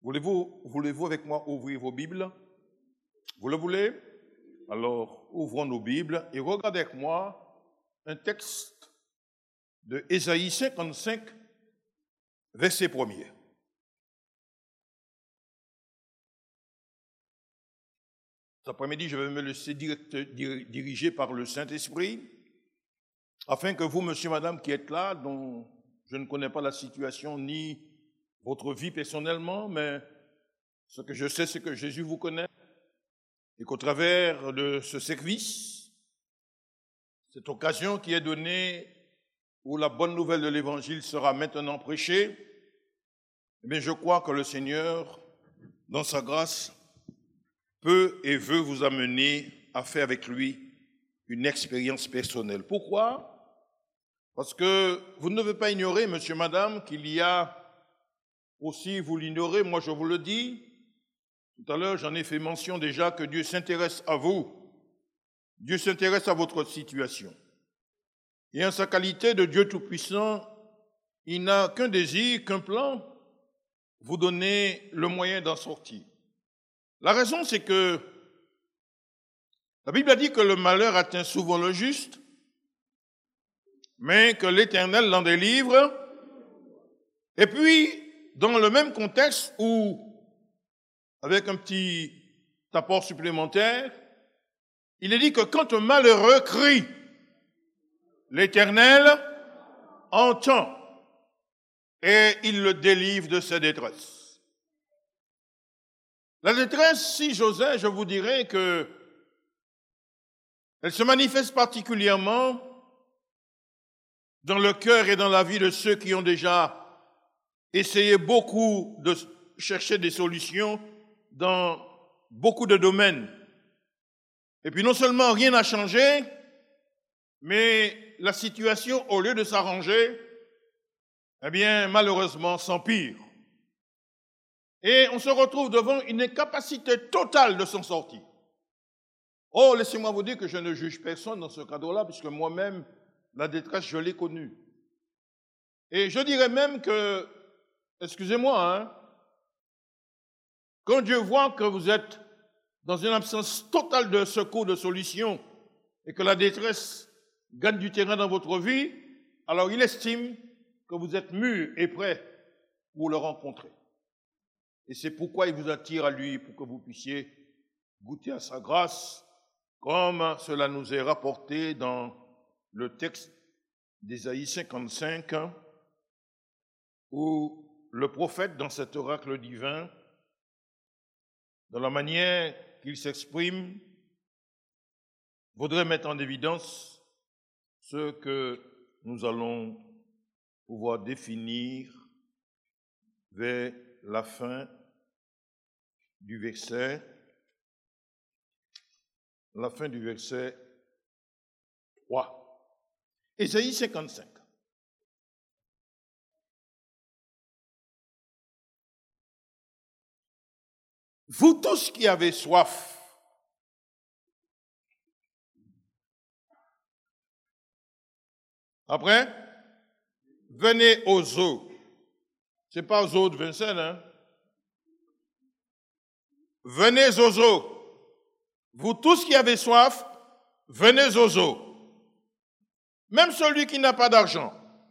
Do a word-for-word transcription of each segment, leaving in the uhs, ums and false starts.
Voulez-vous, voulez-vous avec moi ouvrir vos Bibles? Vous le voulez? Alors, ouvrons nos Bibles et regardez avec moi un texte de Ésaïe cinquante-cinq, verset premier. Cet après-midi, je vais me laisser direct, diriger par le Saint-Esprit, afin que vous, monsieur, madame, qui êtes là, dont je ne connais pas la situation ni votre vie personnellement, mais ce que je sais, c'est que Jésus vous connaît et qu'au travers de ce service, cette occasion qui est donnée où la bonne nouvelle de l'Évangile sera maintenant prêchée, eh bien, je crois que le Seigneur, dans sa grâce, peut et veut vous amener à faire avec lui une expérience personnelle. Pourquoi? Parce que vous ne devez pas ignorer, monsieur, madame, qu'il y a aussi, vous l'ignorez, moi je vous le dis, tout à l'heure j'en ai fait mention déjà, que Dieu s'intéresse à vous. Dieu s'intéresse à votre situation. Et en sa qualité de Dieu Tout-Puissant, il n'a qu'un désir, qu'un plan, vous donner le moyen d'en sortir. La raison, c'est que la Bible a dit que le malheur atteint souvent le juste, mais que l'Éternel l'en délivre. Et puis, dans le même contexte où, avec un petit apport supplémentaire, il est dit que quand un malheureux crie, l'Éternel entend et il le délivre de ses détresses. La détresse, si j'osais, je vous dirais que elle se manifeste particulièrement dans le cœur et dans la vie de ceux qui ont déjà essayé beaucoup de chercher des solutions dans beaucoup de domaines. Et puis non seulement rien n'a changé, mais la situation, au lieu de s'arranger, eh bien, malheureusement, s'empire. Et on se retrouve devant une incapacité totale de s'en sortir. Oh, laissez-moi vous dire que je ne juge personne dans ce cadre-là, puisque moi-même, la détresse, je l'ai connue. Et je dirais même que, excusez-moi, hein, quand Dieu voit que vous êtes dans une absence totale de secours, de solution, et que la détresse gagne du terrain dans votre vie, alors il estime que vous êtes mûr et prêt pour le rencontrer. Et c'est pourquoi il vous attire à lui, pour que vous puissiez goûter à sa grâce, comme cela nous est rapporté dans le texte d'Ésaïe cinquante-cinq, où le prophète, dans cet oracle divin, dans la manière qu'il s'exprime, voudrait mettre en évidence ce que nous allons pouvoir définir vers la fin du verset, la fin du verset trois. Ésaïe cinquante-cinq. Vous tous qui avez soif, après, venez aux eaux. Ce n'est pas aux eaux de Vincennes, hein? Venez aux eaux. Vous tous qui avez soif, venez aux eaux. Même celui qui n'a pas d'argent.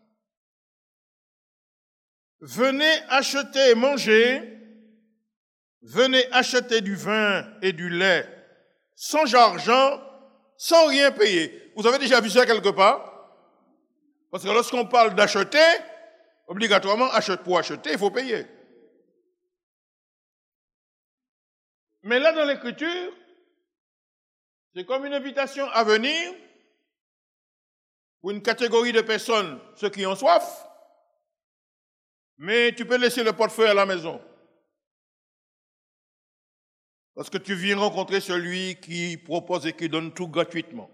Venez acheter et manger. Venez acheter du vin et du lait sans argent, sans rien payer. Vous avez déjà vu ça quelque part? Parce que lorsqu'on parle d'acheter, obligatoirement, achète pour acheter, il faut payer. Mais là, dans l'Écriture, c'est comme une invitation à venir pour une catégorie de personnes, ceux qui ont soif, mais tu peux laisser le portefeuille à la maison. Parce que tu viens rencontrer celui qui propose et qui donne tout gratuitement.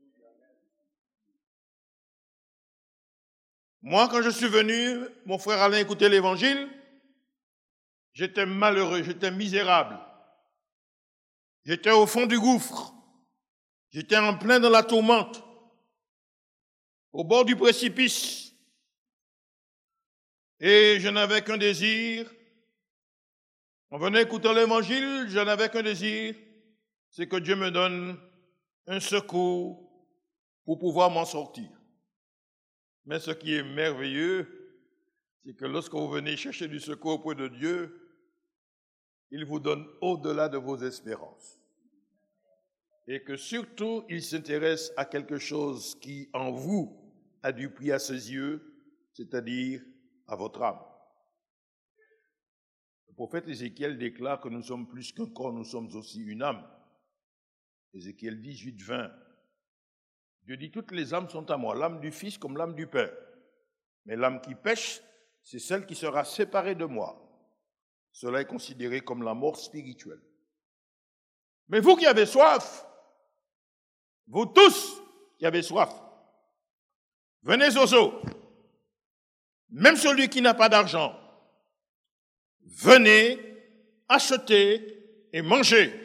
Moi, quand je suis venu, mon frère Alain, écouter l'Évangile, j'étais malheureux, j'étais misérable. J'étais au fond du gouffre. J'étais en plein dans la tourmente, au bord du précipice. Et je n'avais qu'un désir, En venant écouter l'évangile, je n'avais qu'un désir, c'est que Dieu me donne un secours pour pouvoir m'en sortir. Mais ce qui est merveilleux, c'est que lorsque vous venez chercher du secours auprès de Dieu, il vous donne au-delà de vos espérances. Et que surtout, il s'intéresse à quelque chose qui, en vous, a du prix à ses yeux, c'est-à-dire à votre âme. Le prophète Ézéchiel déclare que nous sommes plus qu'un corps, nous sommes aussi une âme. Ézéchiel dix-huit, vingt. Dieu dit, toutes les âmes sont à moi, l'âme du Fils comme l'âme du Père. Mais l'âme qui pêche, c'est celle qui sera séparée de moi. Cela est considéré comme la mort spirituelle. Mais vous qui avez soif, vous tous qui avez soif, venez aux eaux. Même celui qui n'a pas d'argent, venez acheter et manger.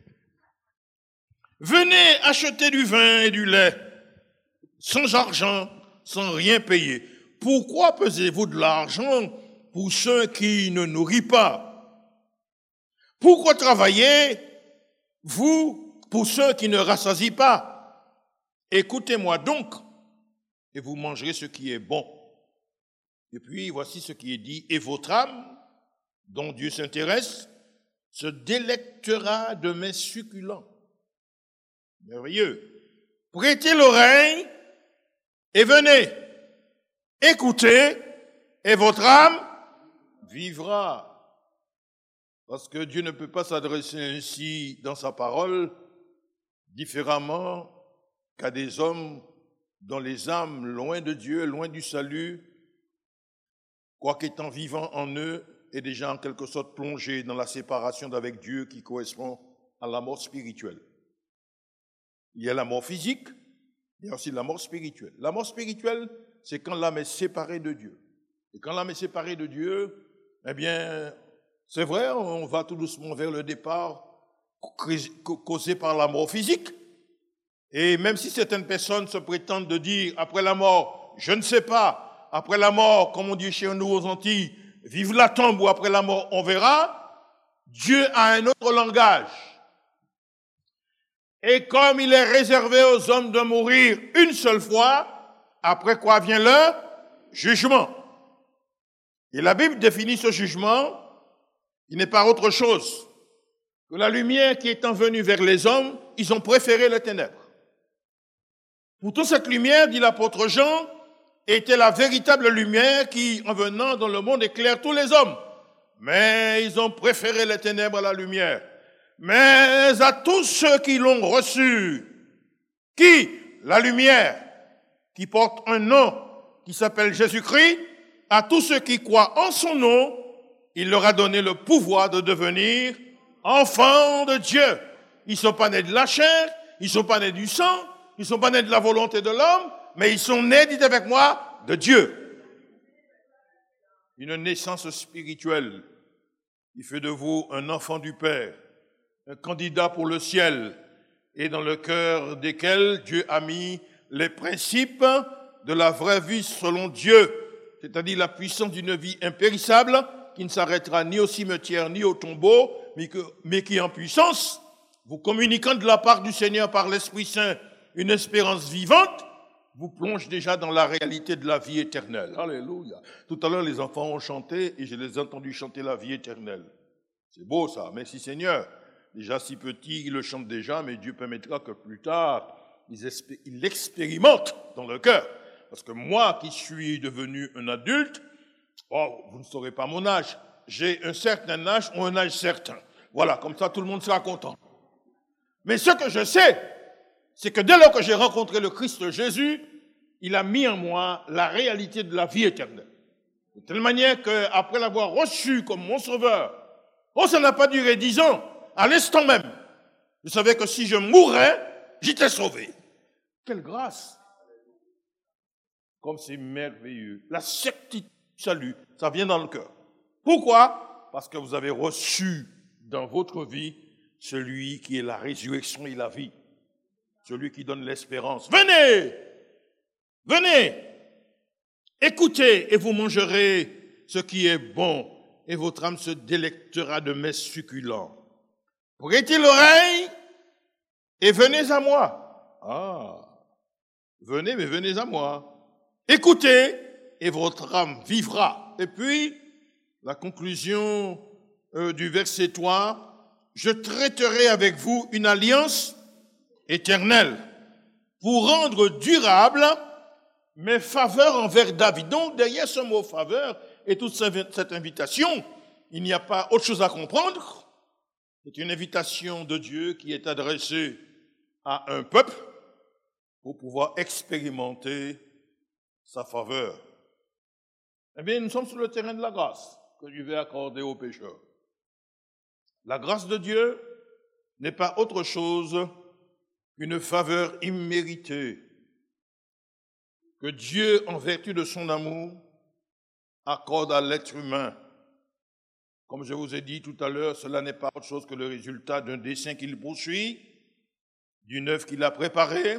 Venez acheter du vin et du lait, sans argent, sans rien payer. Pourquoi pesez-vous de l'argent pour ceux qui ne nourrissent pas? Pourquoi travaillez, vous, pour ceux qui ne rassasient pas? Écoutez-moi donc, et vous mangerez ce qui est bon. Et puis, voici ce qui est dit, et votre âme, dont Dieu s'intéresse, se délectera de mes succulents. Merveilleux. Prêtez l'oreille et venez. Écoutez et votre âme vivra. Parce que Dieu ne peut pas s'adresser ainsi dans sa parole différemment qu'à des hommes dont les âmes, loin de Dieu, loin du salut, quoiqu'étant vivants en eux, est déjà en quelque sorte plongé dans la séparation d'avec Dieu qui correspond à la mort spirituelle. Il y a la mort physique, il y a aussi la mort spirituelle. La mort spirituelle, c'est quand l'âme est séparée de Dieu. Et quand l'âme est séparée de Dieu, eh bien, c'est vrai, on va tout doucement vers le départ causé par la mort physique. Et même si certaines personnes se prétendent de dire, après la mort, je ne sais pas, après la mort, comme on dit chez nous aux Antilles, vive la tombe ou après la mort, on verra, Dieu a un autre langage. Et comme il est réservé aux hommes de mourir une seule fois, après quoi vient le jugement. Et la Bible définit ce jugement, qui n'est pas autre chose que la lumière qui étant venue vers les hommes, ils ont préféré les ténèbres. Pourtant, cette lumière, dit l'apôtre Jean, était la véritable lumière qui, en venant dans le monde, éclaire tous les hommes. Mais ils ont préféré les ténèbres à la lumière. Mais à tous ceux qui l'ont reçu, qui, la lumière, qui porte un nom qui s'appelle Jésus-Christ, à tous ceux qui croient en son nom, il leur a donné le pouvoir de devenir enfants de Dieu. Ils ne sont pas nés de la chair, ils ne sont pas nés du sang, ils ne sont pas nés de la volonté de l'homme, mais ils sont nés, dites avec moi, de Dieu. Une naissance spirituelle qui fait de vous un enfant du Père, un candidat pour le ciel, et dans le cœur desquels Dieu a mis les principes de la vraie vie selon Dieu, c'est-à-dire la puissance d'une vie impérissable qui ne s'arrêtera ni au cimetière ni au tombeau, mais, que, mais qui en puissance, vous communiquant de la part du Seigneur par l'Esprit Saint une espérance vivante, vous plonge déjà dans la réalité de la vie éternelle. Alléluia. Tout à l'heure, les enfants ont chanté et je les ai entendus chanter la vie éternelle. C'est beau ça, merci Seigneur. Déjà si petits, ils le chantent déjà, mais Dieu permettra que plus tard, ils l'expérimentent dans le cœur. Parce que moi qui suis devenu un adulte, oh, vous ne saurez pas mon âge, j'ai un certain âge ou un âge certain. Voilà, comme ça tout le monde sera content. Mais ce que je sais, c'est que dès lors que j'ai rencontré le Christ Jésus, il a mis en moi la réalité de la vie éternelle. De telle manière qu'après l'avoir reçu comme mon sauveur, oh, ça n'a pas duré dix ans, à l'instant même, je savais que si je mourais, j'étais sauvé. Quelle grâce! Comme c'est merveilleux. La certitude du salut, ça vient dans le cœur. Pourquoi? Parce que vous avez reçu dans votre vie celui qui est la résurrection et la vie. Celui qui donne l'espérance. Venez! Venez! Écoutez et vous mangerez ce qui est bon. et votre âme se délectera de mets succulents. Prêtez l'oreille et venez à moi. Ah, venez, mais venez à moi. Écoutez et votre âme vivra. Et puis, la conclusion euh, du verset trois, je traiterai avec vous une alliance éternelle pour rendre durable mes faveurs envers David. Donc, derrière ce mot faveur et toute cette invitation, il n'y a pas autre chose à comprendre. C'est une invitation de Dieu qui est adressée à un peuple pour pouvoir expérimenter sa faveur. Eh bien, nous sommes sur le terrain de la grâce que Dieu veut accorder aux pécheurs. La grâce de Dieu n'est pas autre chose qu'une faveur imméritée que Dieu, en vertu de son amour, accorde à l'être humain. Comme je vous ai dit tout à l'heure, cela n'est pas autre chose que le résultat d'un dessein qu'il poursuit, d'une œuvre qu'il a préparée,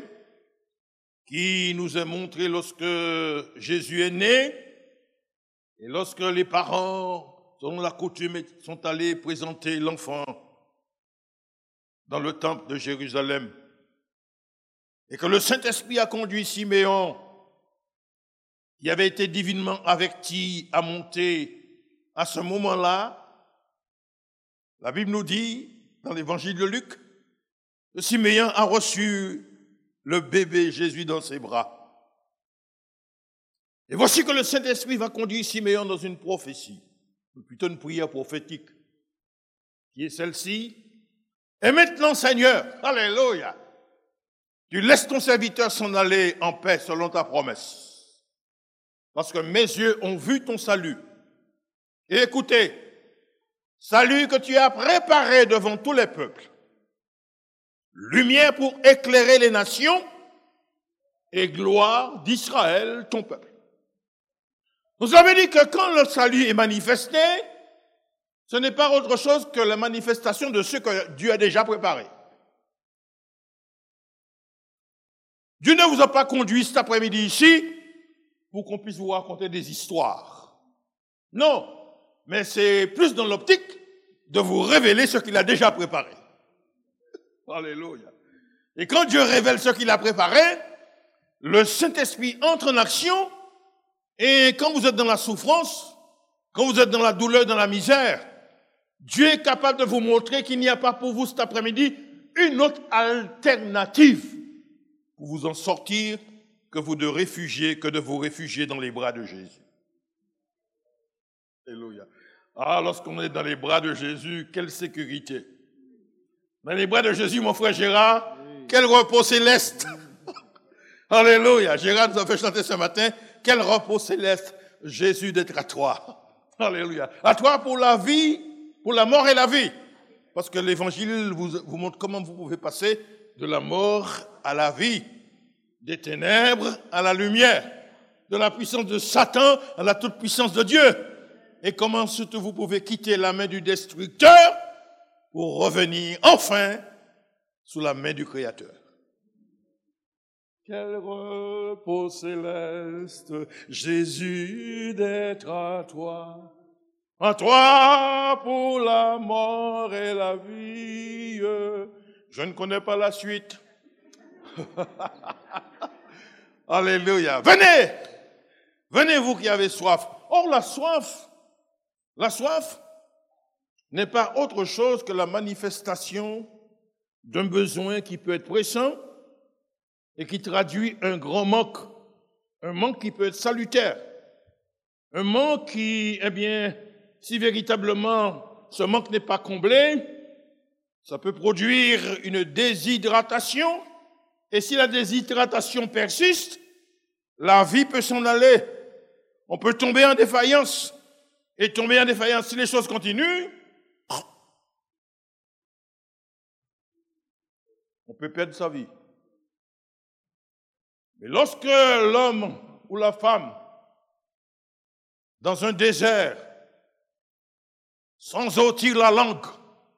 qui nous est montrée lorsque Jésus est né, et lorsque les parents, selon la coutume, sont allés présenter l'enfant dans le temple de Jérusalem, et que le Saint-Esprit a conduit Siméon, qui avait été divinement averti à monter à ce moment-là. La Bible nous dit, dans l'évangile de Luc, que Siméon a reçu le bébé Jésus dans ses bras. Et voici que le Saint-Esprit va conduire Siméon dans une prophétie, ou plutôt une prière prophétique, qui est celle-ci. Et maintenant, Seigneur, alléluia, tu laisses ton serviteur s'en aller en paix selon ta promesse. Parce que mes yeux ont vu ton salut. Et écoutez, salut que tu as préparé devant tous les peuples. Lumière pour éclairer les nations et gloire d'Israël, ton peuple. Vous avez dit que quand le salut est manifesté, ce n'est pas autre chose que la manifestation de ce que Dieu a déjà préparé. Dieu ne vous a pas conduit cet après-midi ici pour qu'on puisse vous raconter des histoires. Non, mais c'est plus dans l'optique de vous révéler ce qu'il a déjà préparé. Alléluia. Et quand Dieu révèle ce qu'il a préparé, le Saint-Esprit entre en action, et quand vous êtes dans la souffrance, quand vous êtes dans la douleur, dans la misère, Dieu est capable de vous montrer qu'il n'y a pas pour vous cet après-midi une autre alternative pour vous en sortir que vous de réfugier, que de vous réfugier dans les bras de Jésus. Alléluia. Ah, lorsqu'on est dans les bras de Jésus, quelle sécurité. Dans les bras de Jésus, mon frère Gérard, oui. Quel repos céleste. Alléluia. Gérard nous a fait chanter ce matin, quel repos céleste, Jésus d'être à toi. Alléluia. À toi pour la vie, pour la mort et la vie. Parce que l'évangile vous, vous montre comment vous pouvez passer de la mort à la vie, des ténèbres à la lumière, de la puissance de Satan à la toute-puissance de Dieu. Et comment surtout vous pouvez quitter la main du destructeur pour revenir enfin sous la main du Créateur. Quel repos céleste, Jésus, d'être à toi. À toi pour la mort et la vie. Je ne connais pas la suite. Alléluia. Venez, venez vous qui avez soif. Or la soif, la soif n'est pas autre chose que la manifestation d'un besoin qui peut être pressant et qui traduit un grand manque, un manque qui peut être salutaire, un manque qui, eh bien, si véritablement ce manque n'est pas comblé, ça peut produire une déshydratation. Et si la déshydratation persiste, la vie peut s'en aller. On peut tomber en défaillance. Et tomber en défaillance, si les choses continuent, on peut perdre sa vie. Mais lorsque l'homme ou la femme, dans un désert, sans ôtir la langue,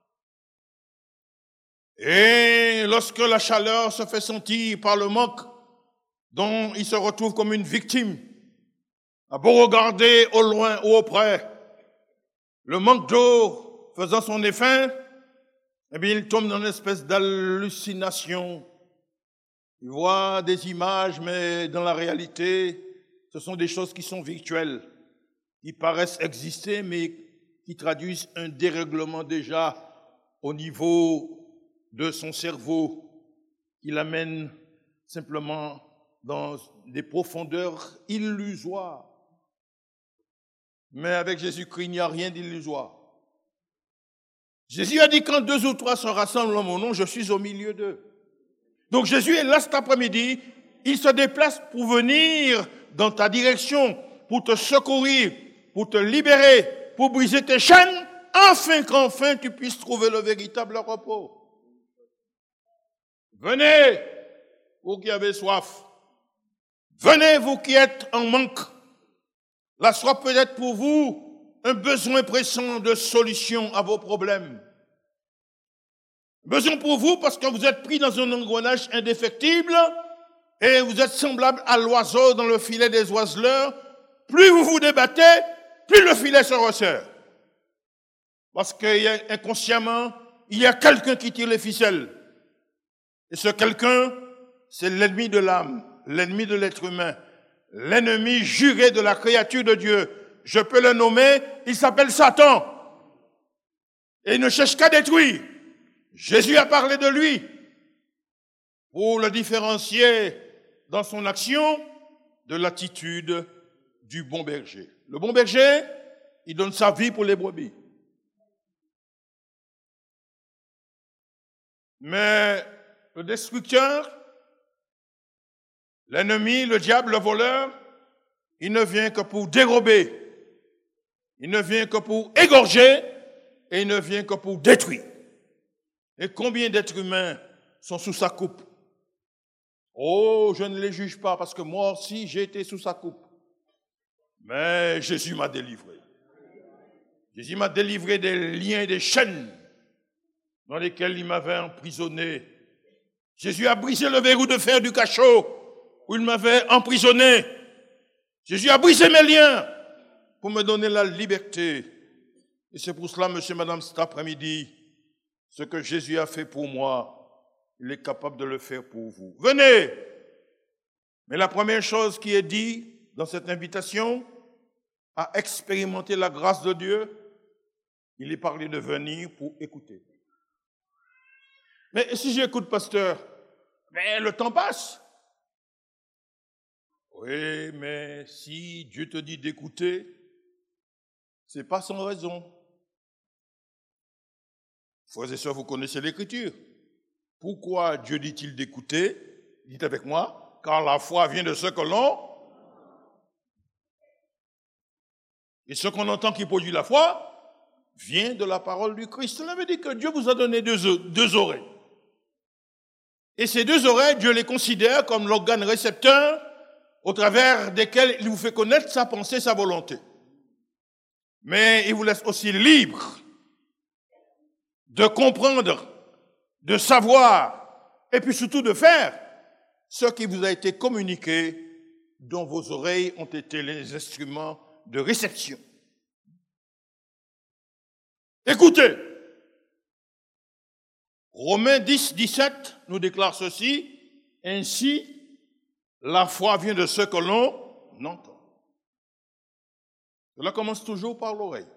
et lorsque la chaleur se fait sentir par le manque, dont il se retrouve comme une victime, à beau regarder au loin ou auprès, le manque d'eau faisant son effet, eh bien, il tombe dans une espèce d'hallucination. Il voit des images, mais dans la réalité, ce sont des choses qui sont virtuelles, qui paraissent exister, mais qui traduisent un dérèglement déjà au niveau de son cerveau, qui l'amène simplement dans des profondeurs illusoires. Mais avec Jésus-Christ, il n'y a rien d'illusoire. Jésus a dit, quand deux ou trois se rassemblent en mon nom, je suis au milieu d'eux. Donc Jésus est là cet après-midi, il se déplace pour venir dans ta direction, pour te secourir, pour te libérer, pour briser tes chaînes, afin qu'enfin tu puisses trouver le véritable repos. Venez, vous qui avez soif. Venez, vous qui êtes en manque. La soif peut être pour vous un besoin pressant de solution à vos problèmes. Besoin pour vous parce que vous êtes pris dans un engrenage indéfectible et vous êtes semblable à l'oiseau dans le filet des oiseleurs. Plus vous vous débattez, plus le filet se resserre. Parce qu'inconsciemment, il y a quelqu'un qui tire les ficelles. Et ce quelqu'un, c'est l'ennemi de l'âme, l'ennemi de l'être humain, l'ennemi juré de la créature de Dieu. Je peux le nommer, il s'appelle Satan. Et il ne cherche qu'à détruire. Jésus a parlé de lui pour le différencier dans son action de l'attitude du bon berger. Le bon berger, il donne sa vie pour les brebis. Mais le destructeur, l'ennemi, le diable, le voleur, il ne vient que pour dérober, il ne vient que pour égorger et il ne vient que pour détruire. Et combien d'êtres humains sont sous sa coupe? Oh, je ne les juge pas parce que moi aussi j'ai été sous sa coupe. Mais Jésus m'a délivré. Jésus m'a délivré des liens et des chaînes dans lesquels il m'avait emprisonné. Jésus a brisé le verrou de fer du cachot où il m'avait emprisonné. Jésus a brisé mes liens pour me donner la liberté. Et c'est pour cela, monsieur, madame, cet après-midi, ce que Jésus a fait pour moi, il est capable de le faire pour vous. Venez! Mais la première chose qui est dit dans cette invitation à expérimenter la grâce de Dieu, il est parlé de venir pour écouter. Mais si j'écoute, pasteur, mais le temps passe. Oui, mais si Dieu te dit d'écouter, c'est pas sans raison. Frères et sœurs, vous connaissez l'Écriture. Pourquoi Dieu dit-il d'écouter? Dites avec moi, car la foi vient de ce que l'on... Et ce qu'on entend qui produit la foi vient de la parole du Christ. Cela veut dire que Dieu vous a donné deux, deux oreilles. Et ces deux oreilles, Dieu les considère comme l'organe récepteur au travers desquels il vous fait connaître sa pensée, sa volonté. Mais il vous laisse aussi libre de comprendre, de savoir, et puis surtout de faire ce qui vous a été communiqué, dont vos oreilles ont été les instruments de réception. Écoutez, Romains dix, dix-sept nous déclare ceci, ainsi la foi vient de ce que l'on entend. Cela commence toujours par l'oreille.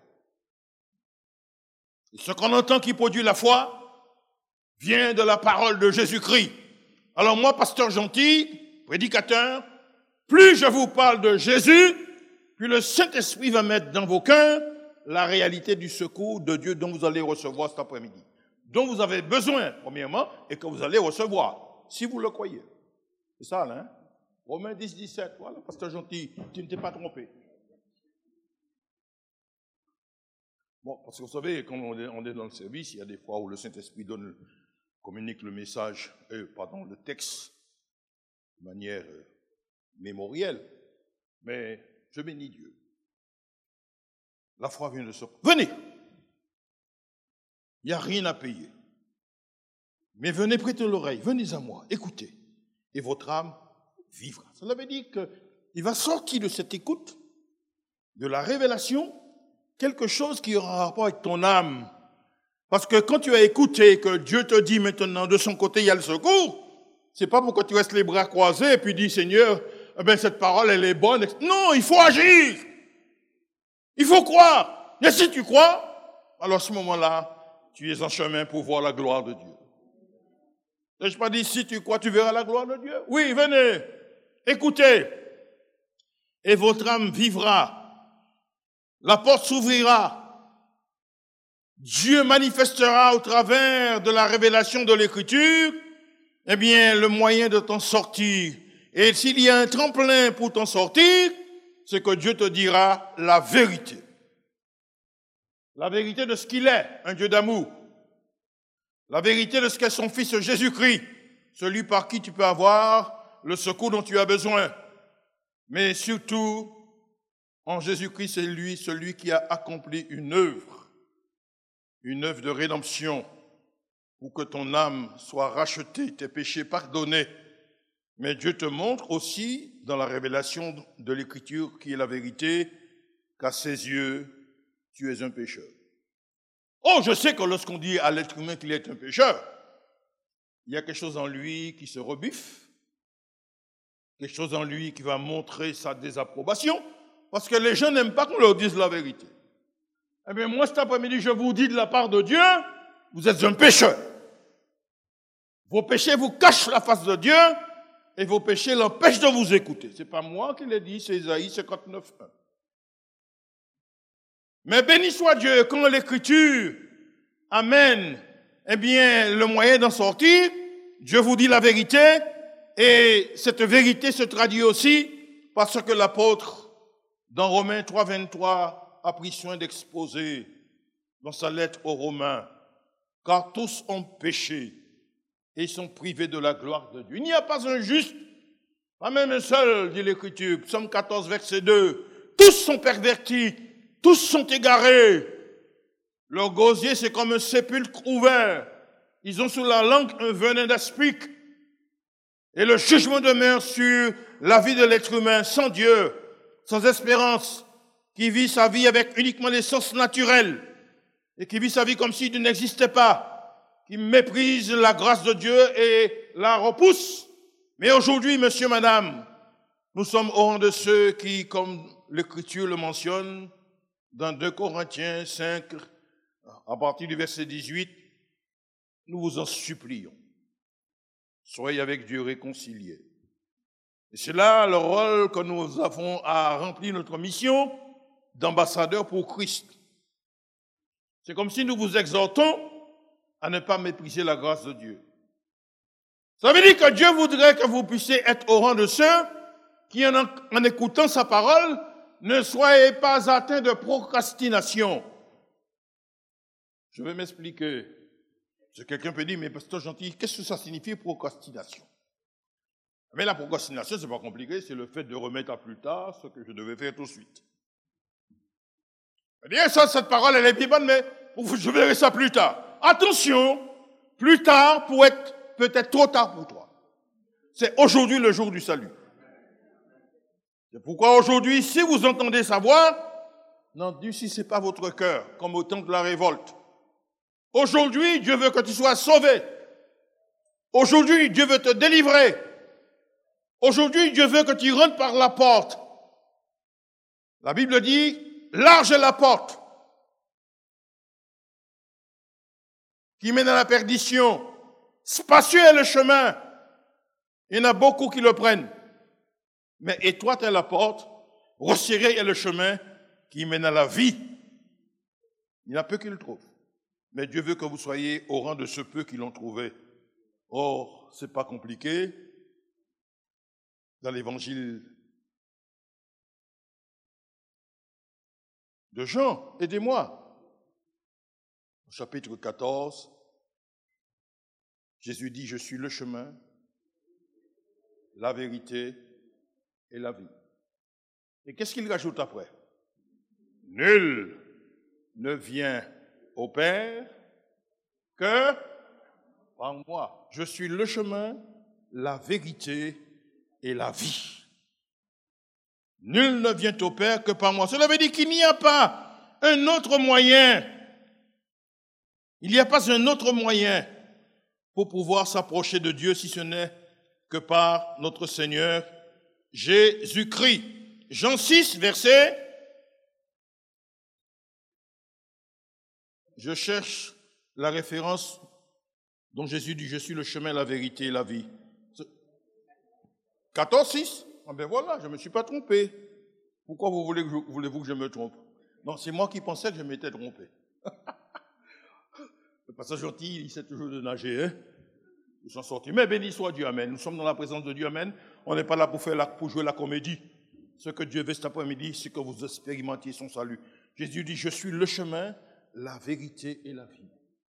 Et ce qu'on entend qui produit la foi vient de la parole de Jésus-Christ. Alors moi, pasteur gentil, prédicateur, plus je vous parle de Jésus, puis le Saint-Esprit va mettre dans vos cœurs la réalité du secours de Dieu dont vous allez recevoir cet après-midi. Dont vous avez besoin, premièrement, et que vous allez recevoir, si vous le croyez. C'est ça, là, hein? Romains dix, dix-sept. Voilà, pasteur gentil, tu ne t'es pas trompé. Bon, parce que vous savez, quand on est dans le service, il y a des fois où le Saint-Esprit donne, communique le message, euh, pardon, le texte, de manière euh, mémorielle. Mais je bénis Dieu. La foi vient de ce... Venez! Il n'y a rien à payer. Mais venez prêter l'oreille, venez à moi, écoutez. Et votre âme vivra. Cela veut dire qu'il va sortir de cette écoute, de la révélation, quelque chose qui aura rapport avec ton âme. Parce que quand tu as écouté que Dieu te dit maintenant de son côté il y a le secours, c'est pas pour que tu restes les bras croisés et puis dis Seigneur, eh bien cette parole elle est bonne. Non, il faut agir. Il faut croire. Et si tu crois, alors à ce moment-là, tu es en chemin pour voir la gloire de Dieu. Je pas dit si tu crois, tu verras la gloire de Dieu. Oui, venez, écoutez. Et votre âme vivra. La porte s'ouvrira. Dieu manifestera au travers de la révélation de l'Écriture, eh bien, le moyen de t'en sortir. Et s'il y a un tremplin pour t'en sortir, c'est que Dieu te dira la vérité. La vérité de ce qu'il est, un Dieu d'amour. La vérité de ce qu'est son Fils Jésus-Christ, celui par qui tu peux avoir le secours dont tu as besoin. Mais surtout, en Jésus-Christ, c'est lui, celui qui a accompli une œuvre, une œuvre de rédemption, pour que ton âme soit rachetée, tes péchés pardonnés. Mais Dieu te montre aussi, dans la révélation de l'Écriture, qui est la vérité, qu'à ses yeux, tu es un pécheur. Oh, je sais que lorsqu'on dit à l'être humain qu'il est un pécheur, il y a quelque chose en lui qui se rebuffe, quelque chose en lui qui va montrer sa désapprobation, parce que les gens n'aiment pas qu'on leur dise la vérité. Eh bien, moi, cet après-midi, je vous dis de la part de Dieu, vous êtes un pécheur. Vos péchés vous cachent la face de Dieu, et vos péchés l'empêchent de vous écouter. Ce n'est pas moi qui l'ai dit, c'est Isaïe cinquante-neuf un. Mais béni soit Dieu, quand l'Écriture amène, eh bien, le moyen d'en sortir, Dieu vous dit la vérité, et cette vérité se traduit aussi parce que l'apôtre, dans Romains trois, vingt-trois, a pris soin d'exposer dans sa lettre aux Romains, car tous ont péché et sont privés de la gloire de Dieu. Il n'y a pas un juste, pas même un seul, dit l'Écriture, Psaume quatorze, verset deux. Tous sont pervertis, tous sont égarés. Leur gosier, c'est comme un sépulcre ouvert. Ils ont sous la langue un venin d'aspic. Et le jugement demeure sur la vie de l'être humain, sans Dieu, sans espérance, qui vit sa vie avec uniquement les sources naturelles et qui vit sa vie comme s'il n'existait pas, qui méprise la grâce de Dieu et la repousse. Mais aujourd'hui, monsieur, madame, nous sommes au rang de ceux qui, comme l'Écriture le mentionne, dans deux Corinthiens cinq, à partir du verset dix-huit, nous vous en supplions. Soyez avec Dieu réconciliés. Et c'est là le rôle que nous avons à remplir notre mission d'ambassadeur pour Christ. C'est comme si nous vous exhortons à ne pas mépriser la grâce de Dieu. Ça veut dire que Dieu voudrait que vous puissiez être au rang de ceux qui, en, en écoutant sa parole, ne soyez pas atteints de procrastination. Je vais m'expliquer. Si quelqu'un peut dire, mais pasteur gentil, qu'est-ce que ça signifie procrastination? Mais la procrastination, c'est pas compliqué, c'est le fait de remettre à plus tard ce que je devais faire tout de suite. Eh bien, ça, cette parole, elle est bien bonne, mais je verrai ça plus tard. Attention, plus tard pour être peut-être trop tard pour toi. C'est aujourd'hui le jour du salut. C'est pourquoi aujourd'hui, si vous entendez sa voix, n'endurcissez pas votre cœur, comme au temps de la révolte. Aujourd'hui, Dieu veut que tu sois sauvé. Aujourd'hui, Dieu veut te délivrer. Aujourd'hui, Dieu veut que tu rentres par la porte. La Bible dit, large est la porte qui mène à la perdition. Spacieux est le chemin. Il y en a beaucoup qui le prennent. Mais étroite est la porte, resserré est le chemin qui mène à la vie. Il y en a peu qui le trouvent. Mais Dieu veut que vous soyez au rang de ceux peu qui l'ont trouvé. Or, c'est pas compliqué. Dans l'évangile de Jean, aidez-moi. Au chapitre quatorze, Jésus dit, je suis le chemin, la vérité et la vie. Et qu'est-ce qu'il rajoute après? Nul ne vient au Père que par moi. Je suis le chemin, la vérité et la vie. Nul ne vient au Père que par moi. Cela veut dire qu'il n'y a pas un autre moyen. Il n'y a pas un autre moyen pour pouvoir s'approcher de Dieu si ce n'est que par notre Seigneur Jésus-Christ. Jean six, verset. Je cherche la référence dont Jésus dit « Je suis le chemin, la vérité et la vie ». quatorze, six. Ah ben voilà, je ne me suis pas trompé. Pourquoi vous voulez que je, voulez-vous que je me trompe? Non, c'est moi qui pensais que je m'étais trompé. Le passage gentil, il sait toujours de nager, hein? Ils sont sortis. Mais béni soit Dieu, amen. Nous sommes dans la présence de Dieu, amen. On n'est pas là pour, faire la, pour jouer la comédie. Ce que Dieu veut cet après-midi, c'est que vous expérimentiez son salut. Jésus dit, je suis le chemin, la vérité et la vie.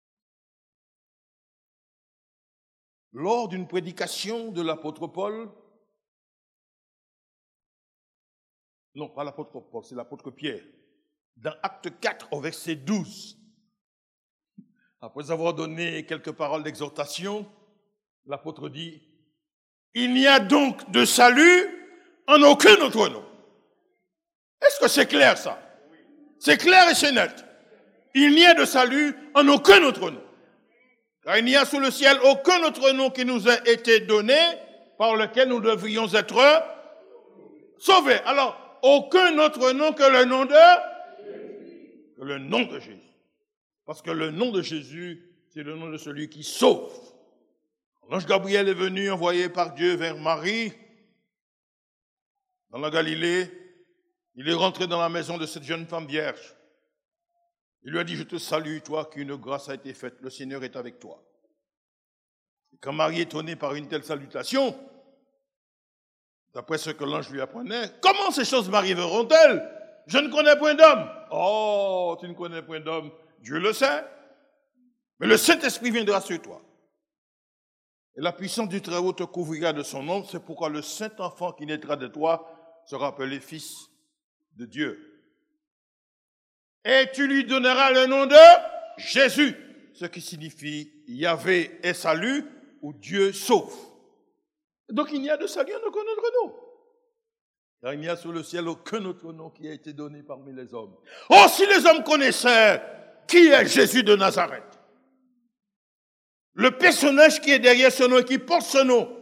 Lors d'une prédication de l'apôtre Paul, non, pas l'apôtre Paul, c'est l'apôtre Pierre, dans Acte quatre, au verset douze, après avoir donné quelques paroles d'exhortation, l'apôtre dit, il n'y a donc de salut en aucun autre nom. Est-ce que c'est clair ça? C'est clair et c'est net. Il n'y a de salut en aucun autre nom. Car il n'y a sous le ciel aucun autre nom qui nous a été donné par lequel nous devrions être sauvés. Alors, aucun autre nom que le nom de que le nom de Jésus. Parce que le nom de Jésus, c'est le nom de celui qui sauve. L'ange Gabriel est venu envoyé par Dieu vers Marie dans la Galilée. Il est rentré dans la maison de cette jeune femme vierge. Il lui a dit, je te salue, toi, qu'une grâce a été faite, le Seigneur est avec toi. Et quand Marie, étonnée par une telle salutation, d'après ce que l'ange lui apprenait, comment ces choses m'arriveront-elles? Je ne connais point d'homme. Oh, tu ne connais point d'homme, Dieu le sait. Mais le Saint-Esprit viendra sur toi. Et la puissance du Très-Haut te couvrira de son ombre, c'est pourquoi le Saint-Enfant qui naîtra de toi sera appelé Fils de Dieu. Et tu lui donneras le nom de Jésus, ce qui signifie Yahvé est salut ou Dieu sauve. Donc il n'y a de salut en aucun autre nom. Car il n'y a sous le ciel aucun autre nom qui a été donné parmi les hommes. Oh, si les hommes connaissaient qui est Jésus de Nazareth, le personnage qui est derrière ce nom et qui porte ce nom,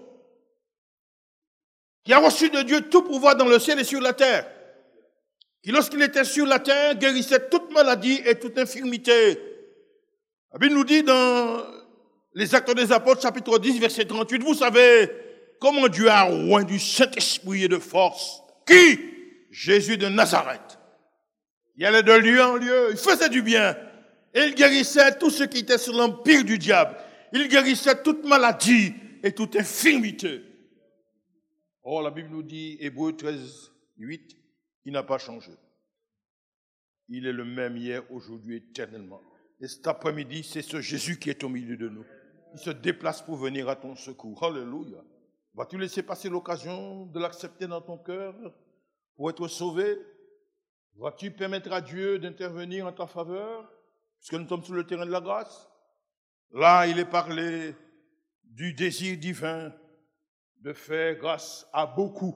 qui a reçu de Dieu tout pouvoir dans le ciel et sur la terre, qui lorsqu'il était sur la terre guérissait toute maladie et toute infirmité. La Bible nous dit dans les Actes des Apôtres, chapitre dix, verset trente-huit, vous savez comment Dieu a oint du Saint-Esprit et de force. Qui? Jésus de Nazareth. Il allait de lieu en lieu, il faisait du bien. Et il guérissait tous ceux qui étaient sous l'empire du diable. Il guérissait toute maladie et toute infirmité. Oh, la Bible nous dit, Hébreux treize, huit, il n'a pas changé. Il est le même hier, aujourd'hui, éternellement. Et cet après-midi, c'est ce Jésus qui est au milieu de nous. Il se déplace pour venir à ton secours. Alléluia. Vas-tu laisser passer l'occasion de l'accepter dans ton cœur pour être sauvé? Vas-tu permettre à Dieu d'intervenir en ta faveur, puisque nous sommes sur le terrain de la grâce? Là, il est parlé du désir divin de faire grâce à beaucoup.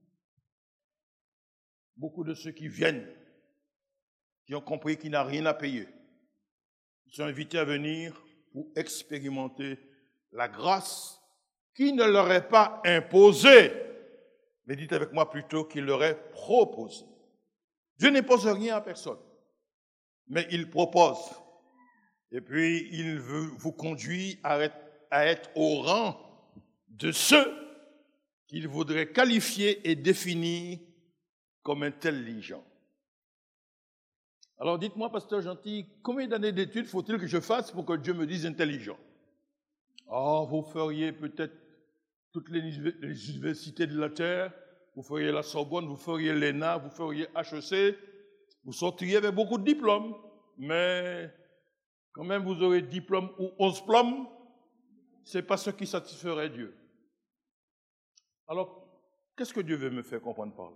Beaucoup de ceux qui viennent, qui ont compris qu'il n'y a rien à payer. Ils sont invités à venir pour expérimenter la grâce qui ne leur est pas imposée, mais dites avec moi plutôt qu'il leur est proposée. Dieu n'impose rien à personne, mais il propose. Et puis, il veut vous conduire à être, à être au rang de ceux qu'il voudrait qualifier et définir comme intelligents. Alors dites-moi, pasteur Gentil, combien d'années d'études faut-il que je fasse pour que Dieu me dise intelligent? Oh, vous feriez peut-être toutes les, les universités de la terre, vous feriez la Sorbonne, vous feriez l'E N A, vous feriez H E C, vous sortiriez avec beaucoup de diplômes, mais quand même vous aurez diplôme ou onze plomb, ce n'est pas ce qui satisferait Dieu. Alors, qu'est-ce que Dieu veut me faire comprendre par là?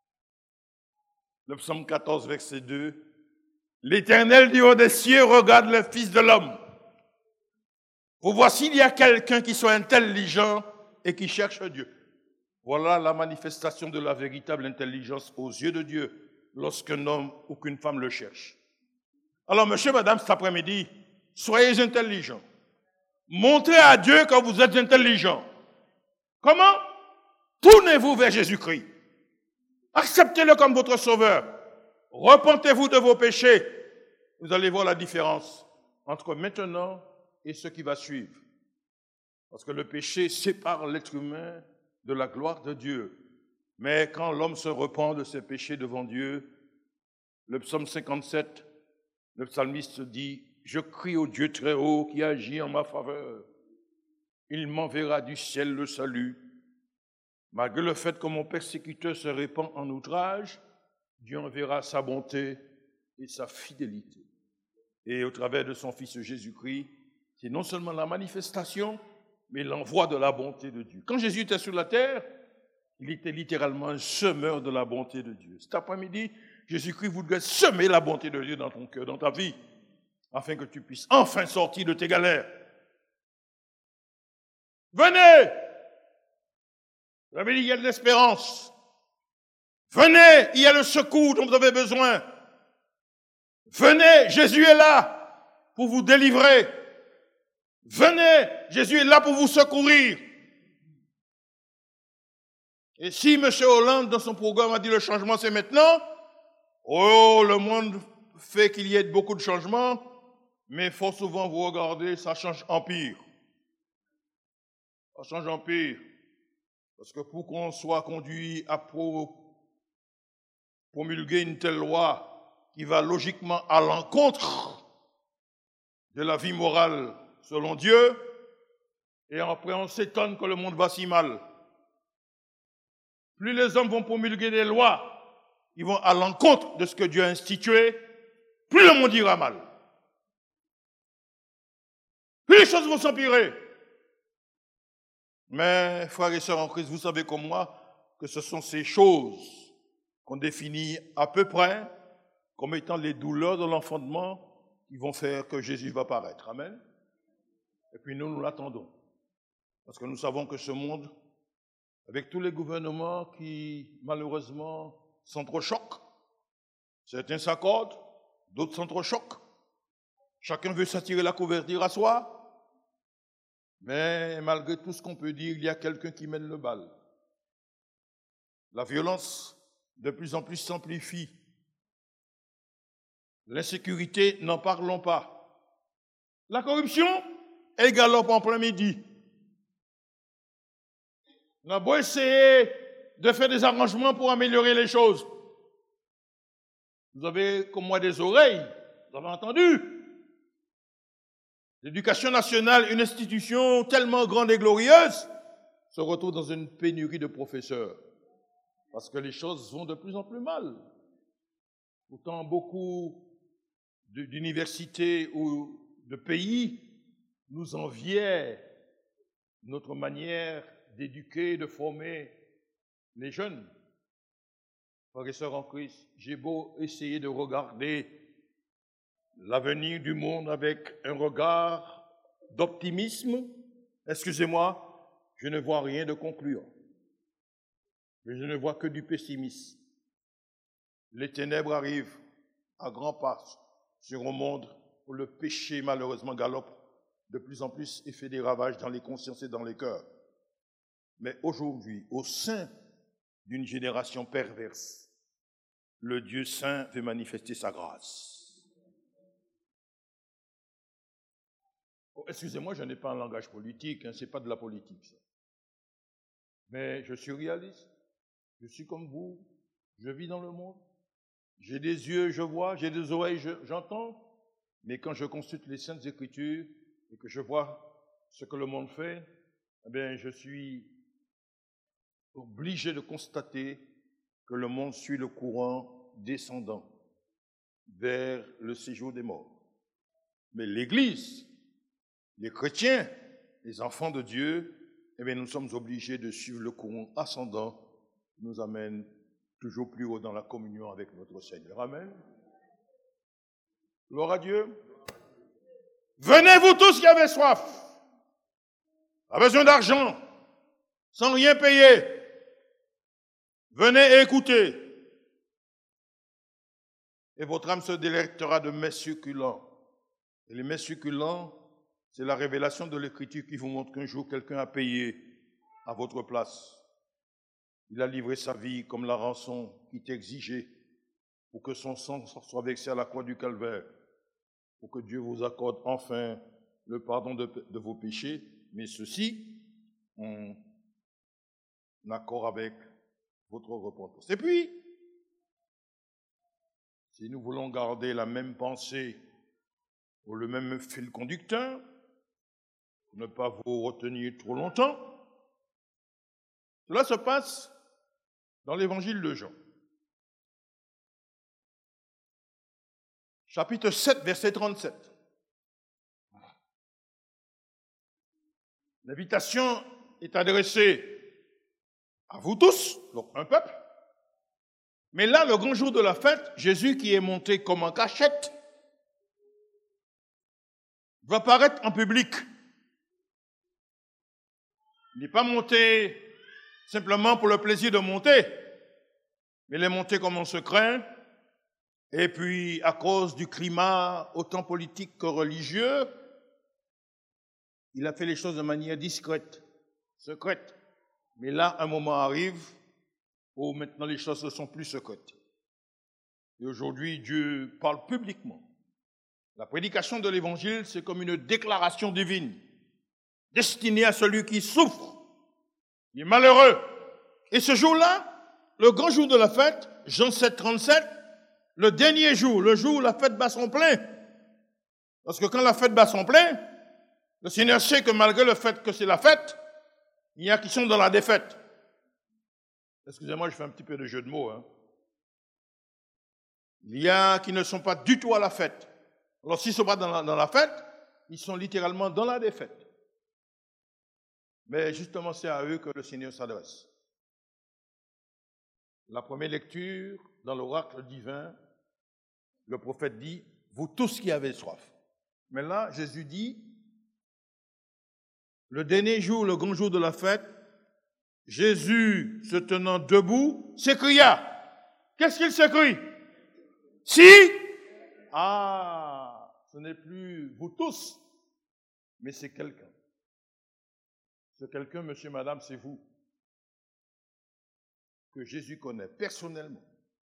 Le psaume quatorze, verset deux. L'Éternel du haut des cieux regarde le Fils de l'homme. Pour voir s'il y a quelqu'un qui soit intelligent et qui cherche Dieu. Voilà la manifestation de la véritable intelligence aux yeux de Dieu lorsqu'un homme ou qu'une femme le cherche. Alors, monsieur, madame, cet après-midi, soyez intelligents. Montrez à Dieu que vous êtes intelligents. Comment? Tournez-vous vers Jésus-Christ. Acceptez-le comme votre sauveur. Repentez-vous de vos péchés. Vous allez voir la différence entre maintenant et ce qui va suivre. Parce que le péché sépare l'être humain de la gloire de Dieu. Mais quand l'homme se repent de ses péchés devant Dieu, le psaume cinquante-sept, le psalmiste dit « Je crie au Dieu très haut qui agit en ma faveur. Il m'enverra du ciel le salut. Malgré le fait que mon persécuteur se répand en outrage, Dieu enverra sa bonté et sa fidélité. » Et au travers de son Fils Jésus-Christ, c'est non seulement la manifestation, mais l'envoi de la bonté de Dieu. Quand Jésus était sur la terre, il était littéralement un semeur de la bonté de Dieu. Cet après-midi, Jésus-Christ voudrait semer la bonté de Dieu dans ton cœur, dans ta vie, afin que tu puisses enfin sortir de tes galères. Venez! Vous avez dit, il y a de l'espérance. Venez, il y a le secours dont vous avez besoin. Venez, Jésus est là pour vous délivrer. Venez, Jésus est là pour vous secourir. Et si M. Hollande, dans son programme, a dit le changement, c'est maintenant, oh, le monde fait qu'il y ait beaucoup de changements, mais fort souvent, vous regardez, ça change en pire. Ça change en pire. Parce que pour qu'on soit conduit à promulguer une telle loi qui va logiquement à l'encontre de la vie morale selon Dieu, et après on s'étonne que le monde va si mal. Plus les hommes vont promulguer des lois, ils vont à l'encontre de ce que Dieu a institué, plus le monde ira mal. Plus les choses vont s'empirer. Mais, frères et sœurs en Christ, vous savez comme moi que ce sont ces choses qu'on définit à peu près comme étant les douleurs de l'enfantement qui vont faire que Jésus va paraître. Amen. Et puis nous, nous l'attendons. Parce que nous savons que ce monde, avec tous les gouvernements qui, malheureusement, s'entrechoquent, certains s'accordent, d'autres s'entrechoquent. Chacun veut s'attirer la couverture à soi. Mais malgré tout ce qu'on peut dire, il y a quelqu'un qui mène le bal. La violence de plus en plus s'amplifie. L'insécurité, n'en parlons pas. La corruption, elle galope en plein midi. On a beau essayer de faire des arrangements pour améliorer les choses. Vous avez, comme moi, des oreilles. Vous avez entendu? L'éducation nationale, une institution tellement grande et glorieuse, se retrouve dans une pénurie de professeurs. Parce que les choses vont de plus en plus mal. Pourtant, beaucoup d'universités ou de pays nous enviaient notre manière d'éduquer, de former les jeunes. Frères et sœurs en Christ, j'ai beau essayer de regarder l'avenir du monde avec un regard d'optimisme, excusez-moi, je ne vois rien de concluant. Mais je ne vois que du pessimisme. Les ténèbres arrivent à grands pas sur un monde où le péché, malheureusement, galope de plus en plus et fait des ravages dans les consciences et dans les cœurs. Mais aujourd'hui, au sein d'une génération perverse, le Dieu saint veut manifester sa grâce. Oh, excusez-moi, je n'ai pas un langage politique, hein, ce n'est pas de la politique, ça. Mais je suis réaliste, je suis comme vous, je vis dans le monde, j'ai des yeux, je vois, j'ai des oreilles, je, j'entends, mais quand je consulte les Saintes Écritures et que je vois ce que le monde fait, eh bien, je suis obligé de constater que le monde suit le courant descendant vers le séjour des morts. Mais l'Église, les chrétiens, les enfants de Dieu, eh bien, nous sommes obligés de suivre le courant ascendant qui nous amène toujours plus haut dans la communion avec notre Seigneur. Amen. Gloire à Dieu. Venez vous tous qui avez soif, pas besoin d'argent, sans rien payer. Venez et écoutez. et votre âme se délectera de mets succulents. Et les mets succulents, c'est la révélation de l'Écriture qui vous montre qu'un jour quelqu'un a payé à votre place. Il a livré sa vie comme la rançon qui était exigée pour que son sang soit versé à la croix du Calvaire, pour que Dieu vous accorde enfin le pardon de, de vos péchés, mais ceci en accord avec votre repentance. Et puis, si nous voulons garder la même pensée ou le même fil conducteur, pour ne pas vous retenir trop longtemps, cela se passe dans l'évangile de Jean. Chapitre sept, verset trente-sept. L'invitation est adressée à vous tous, donc un peuple. Mais là, le grand jour de la fête, Jésus qui est monté comme en cachette, va paraître en public. Il n'est pas monté simplement pour le plaisir de monter, mais il est monté comme en secret. Et puis, à cause du climat autant politique que religieux, il a fait les choses de manière discrète, secrète. Mais là, un moment arrive où maintenant les choses ne sont plus secrètes. Et aujourd'hui, Dieu parle publiquement. La prédication de l'Évangile, c'est comme une déclaration divine, destinée à celui qui souffre, qui est malheureux. Et ce jour-là, le grand jour de la fête, Jean sept, trente-sept, le dernier jour, le jour où la fête bat son plein. Parce que quand la fête bat son plein, le Seigneur sait que malgré le fait que c'est la fête, il y a qui sont dans la défaite. Excusez-moi, je fais un petit peu de jeu de mots. Hein. Il y a qui ne sont pas du tout à la fête. Alors s'ils ne sont pas dans la, dans la fête, ils sont littéralement dans la défaite. Mais justement, c'est à eux que le Seigneur s'adresse. La première lecture, dans l'oracle divin, le prophète dit, vous tous qui avez soif. Mais là, Jésus dit, le dernier jour, le grand jour de la fête, Jésus, se tenant debout, s'écria. Qu'est-ce qu'il s'écrie? Si, ah, ce n'est plus vous tous, mais c'est quelqu'un. Ce quelqu'un, monsieur, madame, c'est vous, que Jésus connaît personnellement.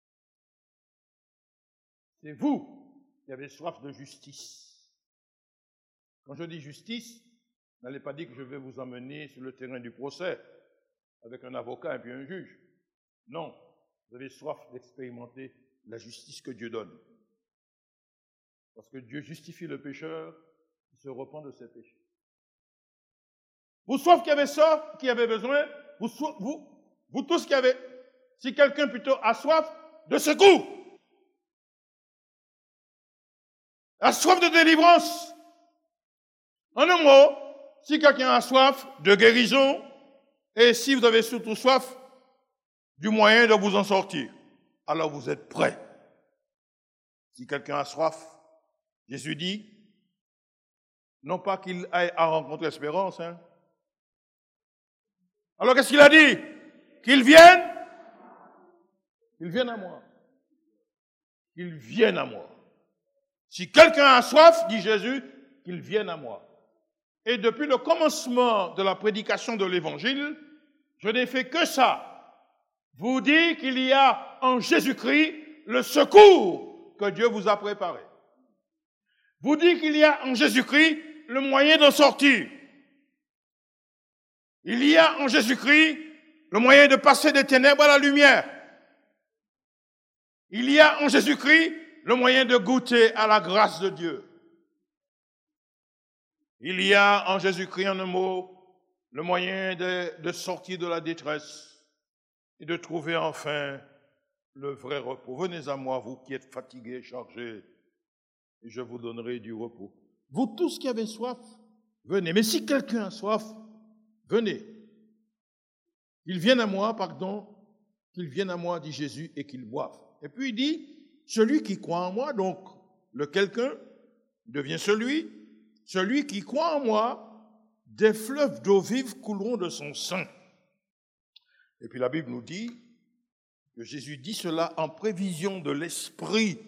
C'est vous qui avez soif de justice. Quand je dis justice, n'allez pas dire que je vais vous emmener sur le terrain du procès avec un avocat et puis un juge. Non, vous avez soif d'expérimenter la justice que Dieu donne. Parce que Dieu justifie le pécheur qui se repent de ses péchés. Vous soif qui avez ça, qui avez besoin, vous, vous, vous tous qui avez, si quelqu'un plutôt a soif de secours, a soif de délivrance. En un mot, si quelqu'un a soif de guérison, et si vous avez surtout soif du moyen de vous en sortir, alors vous êtes prêts. Si quelqu'un a soif, Jésus dit, non pas qu'il aille à rencontrer Espérance, hein. Alors qu'est-ce qu'il a dit? Qu'il vienne, qu'il vienne à moi. Qu'il vienne à moi. Si quelqu'un a soif, dit Jésus, qu'il vienne à moi. Et depuis le commencement de la prédication de l'Évangile, je n'ai fait que ça. Vous dire qu'il y a en Jésus-Christ le secours que Dieu vous a préparé. Vous dire qu'il y a en Jésus-Christ le moyen d'en sortir. Il y a en Jésus-Christ le moyen de passer des ténèbres à la lumière. Il y a en Jésus-Christ le moyen de goûter à la grâce de Dieu. Il y a en Jésus-Christ, en un mot, le moyen de, de sortir de la détresse et de trouver enfin le vrai repos. Venez à moi, vous qui êtes fatigués, chargés, et je vous donnerai du repos. Vous tous qui avez soif, venez. Mais si quelqu'un a soif, venez. Qu'il vienne à moi, pardon, qu'il vienne à moi, dit Jésus, et qu'il boive. Et puis il dit, celui qui croit en moi, donc le quelqu'un devient celui, celui qui croit en moi, des fleuves d'eau vive couleront de son sein. Et puis la Bible nous dit que Jésus dit cela en prévision de l'Esprit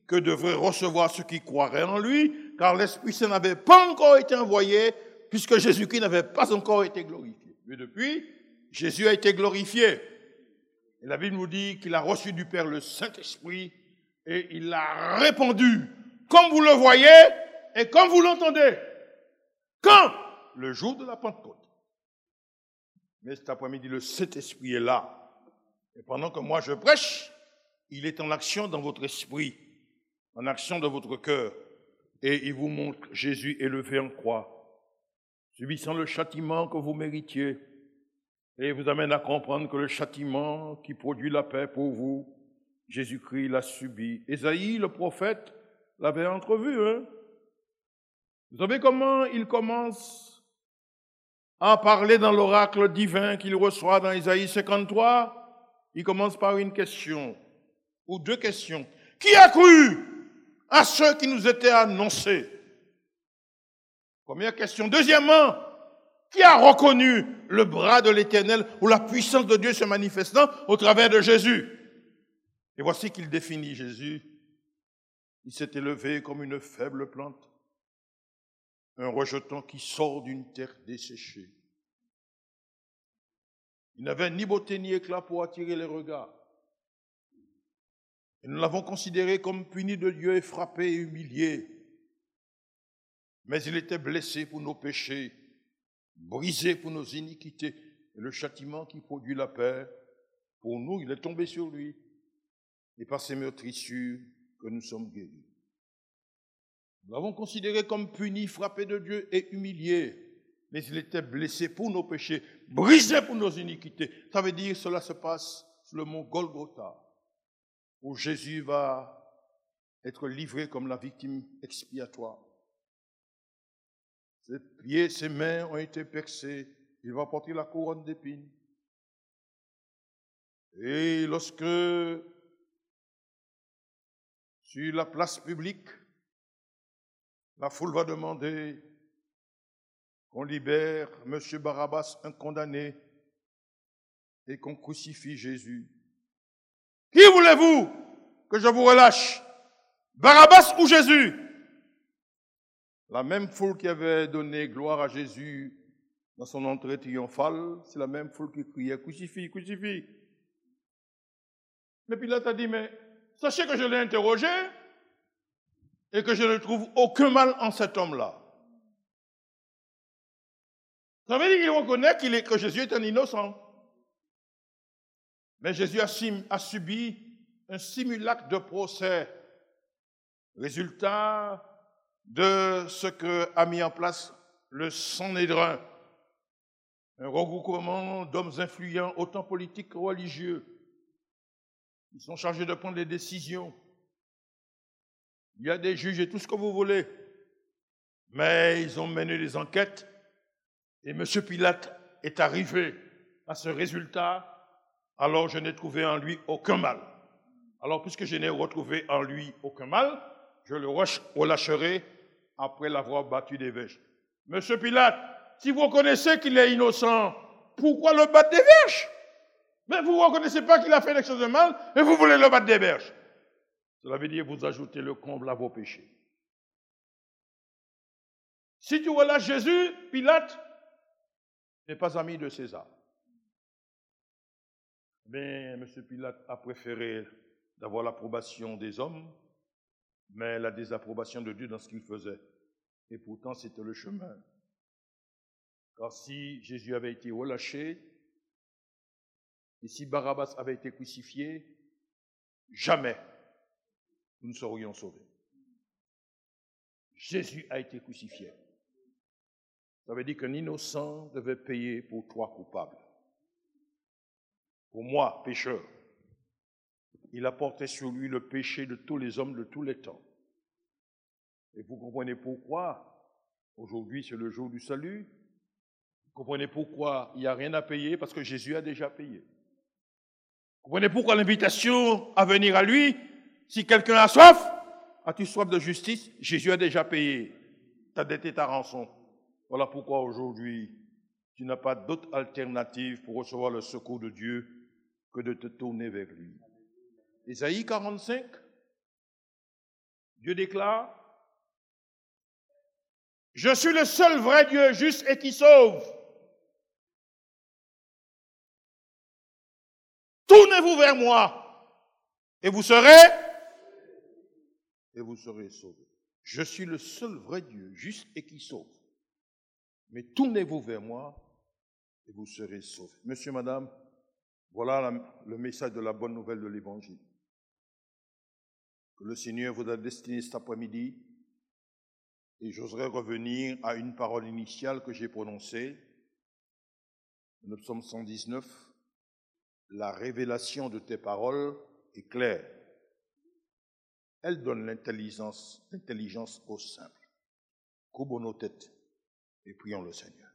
que devraient recevoir ceux qui croiraient en lui, car l'Esprit Saint n'avait pas encore été envoyé, puisque Jésus-Christ n'avait pas encore été glorifié. Mais depuis, Jésus a été glorifié. Et la Bible nous dit qu'il a reçu du Père le Saint-Esprit et il l'a répandu, comme vous le voyez et comme vous l'entendez. Quand? Le jour de la Pentecôte. Mais cet après-midi, le Saint-Esprit est là. Et pendant que moi je prêche, il est en action dans votre esprit, en action dans votre cœur. Et il vous montre Jésus élevé en croix, subissant le châtiment que vous méritiez. Et il vous amène à comprendre que le châtiment qui produit la paix pour vous, Jésus-Christ l'a subi. Ésaïe, le prophète, l'avait entrevu. Hein? Vous savez comment il commence à parler dans l'oracle divin qu'il reçoit dans Ésaïe cinquante-trois? Il commence par une question, ou deux questions. Qui a cru à ceux qui nous étaient annoncés? Première question. Deuxièmement, qui a reconnu le bras de l'Éternel ou la puissance de Dieu se manifestant au travers de Jésus? Et voici qu'il définit Jésus. Il s'est élevé comme une faible plante, un rejeton qui sort d'une terre desséchée. Il n'avait ni beauté ni éclat pour attirer les regards. Et nous l'avons considéré comme puni de Dieu et frappé et humilié. Mais il était blessé pour nos péchés, brisé pour nos iniquités. Et le châtiment qui produit la paix, pour nous, il est tombé sur lui. Et par ses meurtrissures que nous sommes guéris. Nous l'avons considéré comme puni, frappé de Dieu et humilié. Mais il était blessé pour nos péchés, brisé pour nos iniquités. Ça veut dire que cela se passe sur le mont Golgotha, où Jésus va être livré comme la victime expiatoire. Ses pieds, ses mains ont été percés. Il va porter la couronne d'épines. Et lorsque, sur la place publique, la foule va demander qu'on libère M. Barabbas, un condamné, et qu'on crucifie Jésus. Qui voulez-vous que je vous relâche? Barabbas ou Jésus? La même foule qui avait donné gloire à Jésus dans son entrée triomphale, c'est la même foule qui criait « Crucifie, crucifie ». Mais Pilate a dit « Mais sachez que je l'ai interrogé et que je ne trouve aucun mal en cet homme-là. » Ça veut dire qu'il reconnaît qu'il est, que Jésus est un innocent. Mais Jésus a, sim, a subi un simulacre de procès, résultat de ce que a mis en place le Sanhédrin, un regroupement d'hommes influents, autant politiques que religieux. Ils sont chargés de prendre les décisions. Il y a des juges et tout ce que vous voulez. Mais ils ont mené des enquêtes. Et M. Pilate est arrivé à ce résultat, alors je n'ai trouvé en lui aucun mal. Alors, puisque je n'ai retrouvé en lui aucun mal, je le relâcherai après l'avoir battu des verges. M. Pilate, si vous reconnaissez qu'il est innocent, pourquoi le battre des verges? Mais vous ne reconnaissez pas qu'il a fait quelque chose de mal, et vous voulez le battre des verges. Cela veut dire que vous ajoutez le comble à vos péchés. Si tu relâches Jésus, Pilate n'est pas ami de César. Mais M. Pilate a préféré d'avoir l'approbation des hommes, mais la désapprobation de Dieu dans ce qu'il faisait. Et pourtant, c'était le chemin. Car si Jésus avait été relâché, et si Barabbas avait été crucifié, jamais nous ne serions sauvés. Jésus a été crucifié. Ça veut dire qu'un innocent devait payer pour trois coupables. Pour moi, pécheur, il a porté sur lui le péché de tous les hommes de tous les temps. Et vous comprenez pourquoi aujourd'hui c'est le jour du salut. Vous comprenez pourquoi il n'y a rien à payer, parce que Jésus a déjà payé. Vous comprenez pourquoi l'invitation à venir à lui, si quelqu'un a soif, as-tu soif de justice? Jésus a déjà payé ta dette et ta rançon. Voilà pourquoi aujourd'hui, tu n'as pas d'autre alternative pour recevoir le secours de Dieu que de te tourner vers lui. Ésaïe quarante-cinq, Dieu déclare, « Je suis le seul vrai Dieu juste et qui sauve. Tournez-vous vers moi et vous serez et vous serez sauvés. Je suis le seul vrai Dieu juste et qui sauve. Mais tournez-vous vers moi et vous serez sauvés. » Monsieur, madame, voilà la, le message de la bonne nouvelle de l'Évangile. Que le Seigneur vous a destiné cet après-midi. Et j'oserais revenir à une parole initiale que j'ai prononcée. Le psaume cent dix-neuf. La révélation de tes paroles est claire. Elle donne l'intelligence, l'intelligence aux simples. Courbons nos têtes et prions le Seigneur.